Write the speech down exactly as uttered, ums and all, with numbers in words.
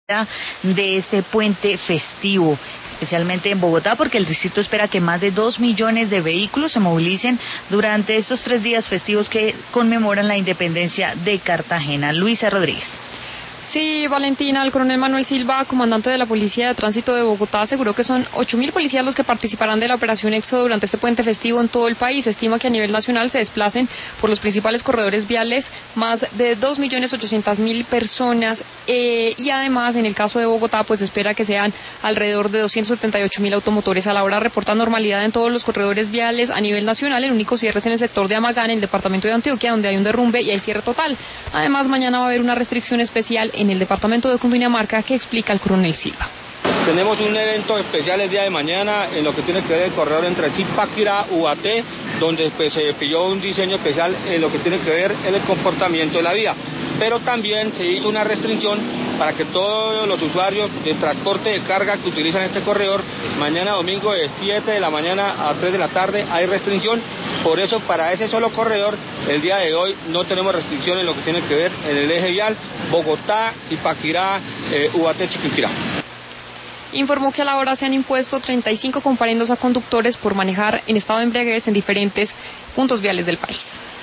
de este puente festivo, especialmente en Bogotá, porque el distrito espera que más de dos millones de vehículos se movilicen durante estos tres días festivos que conmemoran la independencia de Cartagena. Luisa Rodríguez. Sí, Valentina, el coronel Manuel Silva, comandante de la Policía de Tránsito de Bogotá, aseguró que son ocho mil policías los que participarán de la operación Éxodo durante este puente festivo en todo el país. Se estima que a nivel nacional se desplacen por los principales corredores viales más de dos millones ochocientas mil personas eh, y además en el caso de Bogotá pues se espera que sean alrededor de doscientos setenta y ocho mil automotores. A la hora reporta normalidad en todos los corredores viales a nivel nacional. El único cierre es en el sector de Amagán, en el departamento de Antioquia, donde hay un derrumbe y hay cierre total. Además, mañana va a haber una restricción especial en el departamento de Cundinamarca que explica el coronel Silva. Tenemos un evento especial el día de mañana en lo que tiene que ver el corredor entre Zipaquirá y Ubaté, donde pues, se pilló un diseño especial en lo que tiene que ver en el comportamiento de la vía. Pero también se hizo una restricción para que todos los usuarios de transporte de carga que utilizan este corredor, mañana domingo de siete de la mañana a tres de la tarde hay restricción. Por eso, para ese solo corredor, el día de hoy no tenemos restricción en lo que tiene que ver en el eje vial Bogotá, Zipaquirá, eh, Ubaté, Chiquinquirá. Informó que a la hora se han impuesto treinta y cinco comparendos a conductores por manejar en estado de embriaguez en diferentes puntos viales del país.